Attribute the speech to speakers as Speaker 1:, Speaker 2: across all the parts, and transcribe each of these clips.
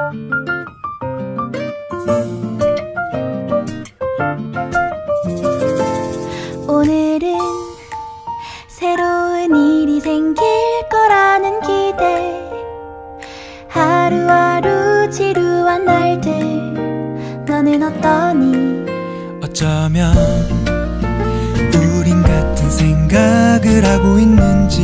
Speaker 1: 오늘은 새로운 일이 생길 거라는 기대, 하루하루 지루한 날들 너는 어떠니?
Speaker 2: 어쩌면 우린 같은 생각을 하고 있는지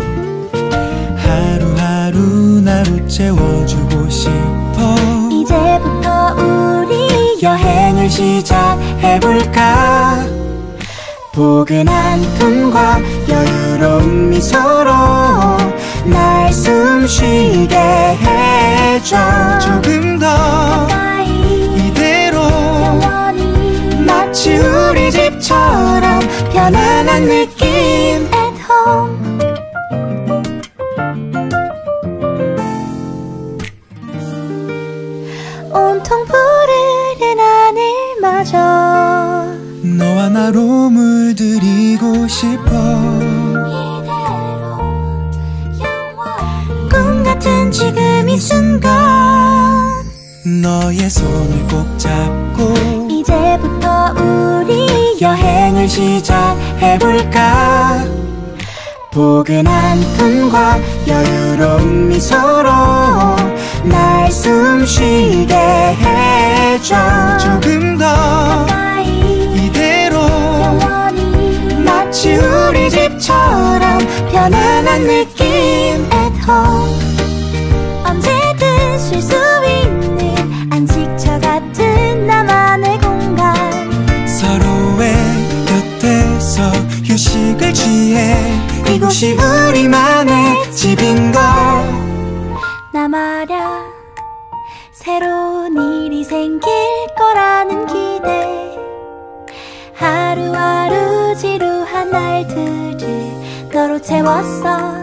Speaker 2: 하루하루 나로 채워주고 싶어.
Speaker 1: 이제부터 우리 여행을 시작해볼까? 포근한 품과 여유로운 미소로 날 숨쉬게 해줘.
Speaker 2: 조금 더 가까이 이대로 영원히
Speaker 1: 마치 우리 집처럼 편안한 느낌 at home. 온통 푸르른 하늘마저
Speaker 2: 너와 나로 물들이고 싶어.
Speaker 1: 꿈 같은 지금 이 순간
Speaker 2: 너의 손을 꼭 잡고
Speaker 1: 이제부터 우리 여행을 시작해볼까? 포근한 품과 여유로운 미소로 날 숨쉬게 해줘.
Speaker 2: 조금 더 가까이 이대로
Speaker 1: 영원히 마치 우리 집처럼 편안한 느낌 at home. 언제든 쉴 수 있는 안식처 같은 나만의 공간,
Speaker 2: 서로의 곁에서 휴식을 취해
Speaker 1: 이곳이
Speaker 2: 우리만의 집인걸.
Speaker 1: 나 말야 새로운 일이 생길 거라는 기대, 하루하루 지루한 날들을 너로 채웠어.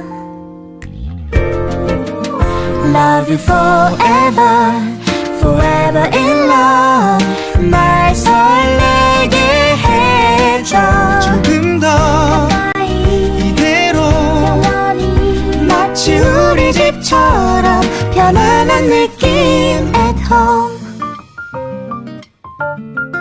Speaker 1: Love you forever, forever in love. 날 설레게 해줘.
Speaker 2: 조금 더
Speaker 1: 가까이
Speaker 2: 이대로
Speaker 1: 영원히 마치 우리 집처럼 편안한 느낌 at home.